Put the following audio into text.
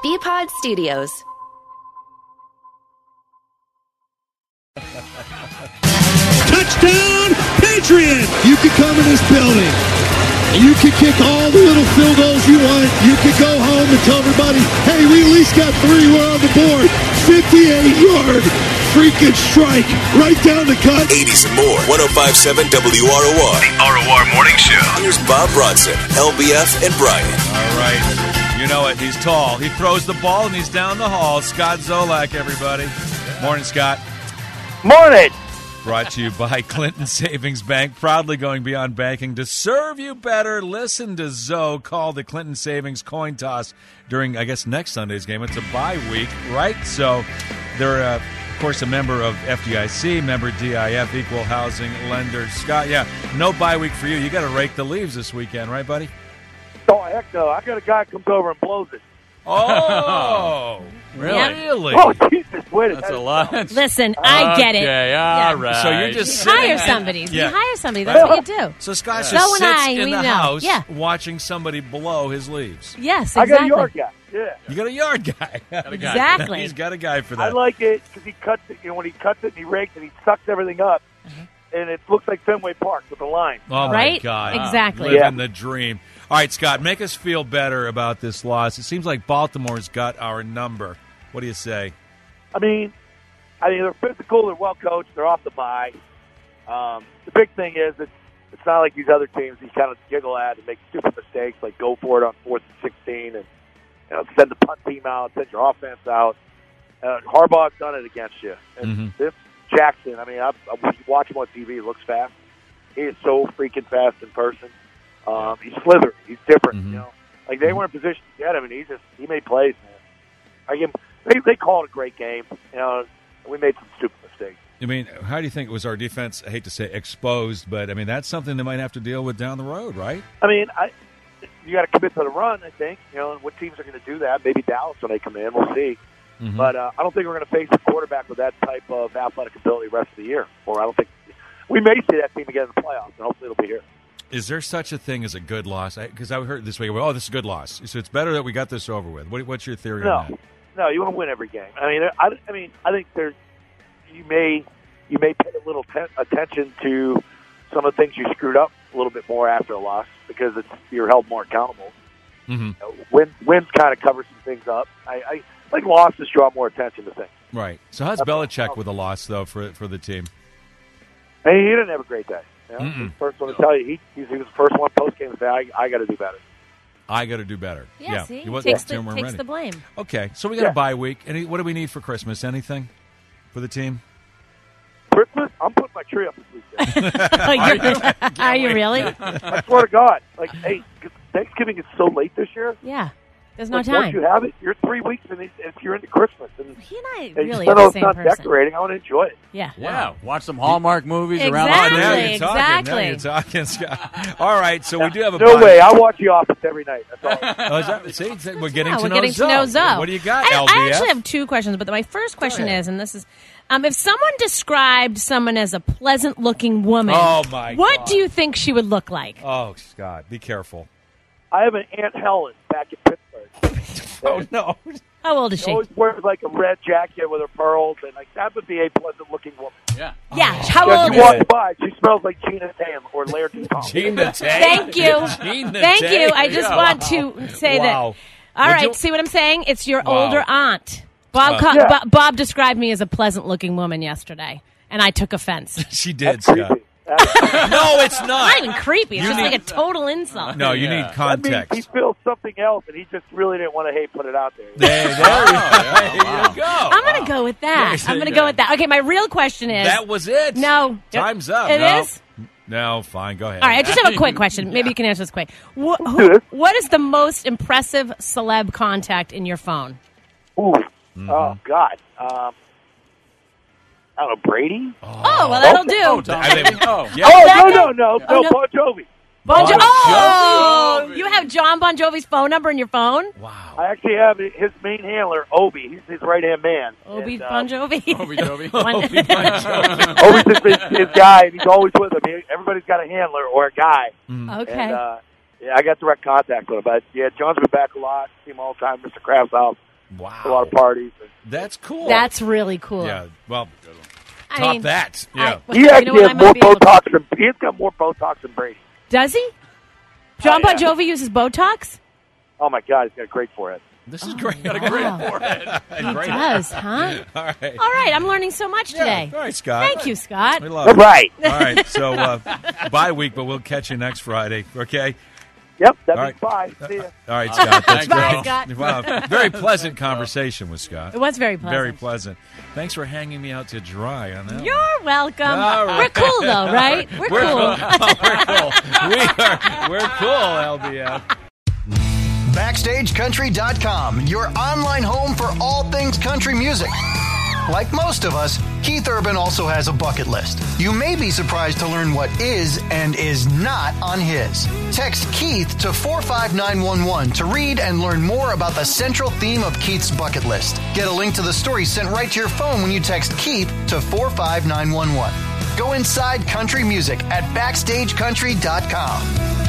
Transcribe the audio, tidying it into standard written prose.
BPod Studios. Touchdown, Patriots! You can come in this building. You can kick all the little field goals you want. You can go home and tell everybody, hey, we at least got 3. We're on the board. 58-yard freaking strike right down the cut. 80s and more. 105.7 WROR. The ROR Morning Show. Here's Bob Bronson, LBF, and Brian. All right. You know it. He's tall. He throws the ball, and he's down the hall. Scott Zolak, everybody. Morning, Scott. Morning. Brought to you by Clinton Savings Bank, proudly going beyond banking to serve you better. Listen to Zoe call the Clinton Savings coin toss during, I guess, next Sunday's game. It's a bye week, right? So they're, of course, a member of FDIC, member DIF, Equal Housing Lender. Scott, yeah, no bye week for you. You got to rake the leaves this weekend, right, buddy? Oh, heck no. I got a guy who comes over and blows it. Oh, Really? Really? Oh, Jesus, wait. That's a lot. Listen, I get it. Okay, Yeah. all right. So you're just You sitting hire somebody. Yeah. You hire somebody. That's what you do. So Scott So just and sits I, in we the know. house Yeah. watching somebody blow his leaves. Yes, I got exactly. a yard guy. Yeah. You got a yard guy. Exactly. He's got a guy for that. I like it because he cuts it. You know, when he cuts it and he rakes it, he sucks everything up, and it looks like Fenway Park with a line. Oh, my Right? God. Exactly. Living the dream. All right, Scott, make us feel better about this loss. It seems like Baltimore's got our number. What do you say? I mean, they're physical, they're well coached, they're off the bye. The big thing is it's not like these other teams you kind of giggle at and make stupid mistakes, like go for it on 4th and 16 and send the punt team out, send your offense out. Harbaugh's done it against you. And this Jackson, I mean, I watch him on TV. He looks fast. He is so freaking fast in person. He's slithery. He's different. You know, like they weren't in position to get him, and he made plays, man. I give him. They called a great game. You know, we made some stupid mistakes. I mean, how do you think was our defense, I hate to say exposed, but, I mean, that's something they might have to deal with down the road, right? I mean, you got to commit to the run, I think. You know, and what teams are going to do that? Maybe Dallas when they come in. We'll see. But I don't think we're going to face a quarterback with that type of athletic ability the rest of the year. Or I don't think we may see that team again in the playoffs, and hopefully it'll be here. Is there such a thing as a good loss? Because I heard this week, oh, this is a good loss. So it's better that we got this over with. What's your theory on that? No, you want to win every game. I mean, I think you may pay a little attention to some of the things you screwed up a little bit more after a loss because you're held more accountable. Wins kind of cover some things up. I think losses draw more attention to things. Right. So how's Belichick with a loss though for the team? Hey, he didn't have a great day. You know? He's the first one to tell you. He was the first one post game to say, "I got to do better." I got to do better. Yeah, see? He wasn't takes the blame. Okay, so we got a bye week. What do we need for Christmas? Anything for the team? Christmas? I'm putting my tree up this weekend. Are you really? I swear to God. Like, hey, Thanksgiving is so late this year. Yeah. There's no Once time. you have it, you're 3 weeks and you're into Christmas. And He and I you really spend are all the the same time person. decorating. I want to enjoy it. Yeah. Yeah, watch some Hallmark movies around Exactly. the Now tree. you're talking. Exactly. Now you're talking, Scott. All right, so we do have a No bye. way. I watch The Office every night. That's all. Oh, is that, see, we're getting, Yeah, to, we're know getting to know Zoe. What do you got, I LBF? actually have two questions, but my first question is, and this is, if someone described someone as a pleasant-looking woman, Oh, my what God. do you think she would look like? Oh, Scott, be careful. I have an Aunt Helen back in Pittsburgh. Oh, no. How old is She she? always wears like a red jacket with her pearls, and like that would be a pleasant-looking woman. Yeah. Yeah, how As old you is walk she? by, she smells like Gina Tam or Laird Tom. Gina Tay. Thank you. Gina Thank Tay. you. I just want to say that. Wow. All Would right, you- see what I'm saying? It's your Wow. older aunt. Bob, Yeah. Bob described me as a pleasant-looking woman yesterday, and I took offense. She did, That's Scott. creepy. No, it's not. Not even creepy. It's You just need- like a total insult. No, you Yeah. need That means context. he feels something else, and he just really didn't want to put it out there. There you go. I'm going to go with that. Yeah, I'm going to go with that. Okay, my real question is... That was it. No. Time's up. It no. is? No, fine. Go ahead. All right, I just have a quick question. Maybe you can answer this quick. What is the most impressive celeb contact in your phone? Ooh. Oh, God. I don't know, Brady? Oh, well, that'll do. Oh, Tom. I think- Oh. Yeah. Oh, that no, guy? no. Oh, no. Bon Jovi. Bon Jovi. Bon Oh, Jovi. you have John Bon Jovi's phone number in your phone? Wow. I actually have his main handler, Obi. He's his right-hand man. Obi And, Bon Jovi. Obi Jovi. Obi's his guy, and he's always with him. Everybody's got a handler or a guy. Okay. And, yeah, I got direct contact with him. But, yeah, John's been back a lot. See him all the time, Mr. Krabs' house. Wow. A lot of parties. That's cool. That's really cool. Yeah, well, I top mean, that. Yeah. He actually has more Botox than he's got more Botox than Brady. Does he? John Bon Jovi uses Botox? Oh my God, he's got a great forehead. This is great. Got a great forehead. He does, huh? All right. All right, I'm learning so much today. All right, Scott. Thank you, Scott. We love All it. right. All right, so bye week, but we'll catch you next Friday, okay? Yep, All that'd be fine. See ya. All right, Scott. That's Bye, great. Scott. Wow, very pleasant conversation with Scott. It was very pleasant. Very pleasant. Thanks for hanging me out to dry on that. You're welcome. All right. We're cool, though, right? We're cool. We're cool, LBF. BackstageCountry.com, your online home for all things country music. Like most of us, Keith Urban also has a bucket list. You may be surprised to learn what is and is not on his. Text Keith to 45911 to read and learn more about the central theme of Keith's bucket list. Get a link to the story sent right to your phone when you text Keith to 45911. Go inside country music at BackstageCountry.com.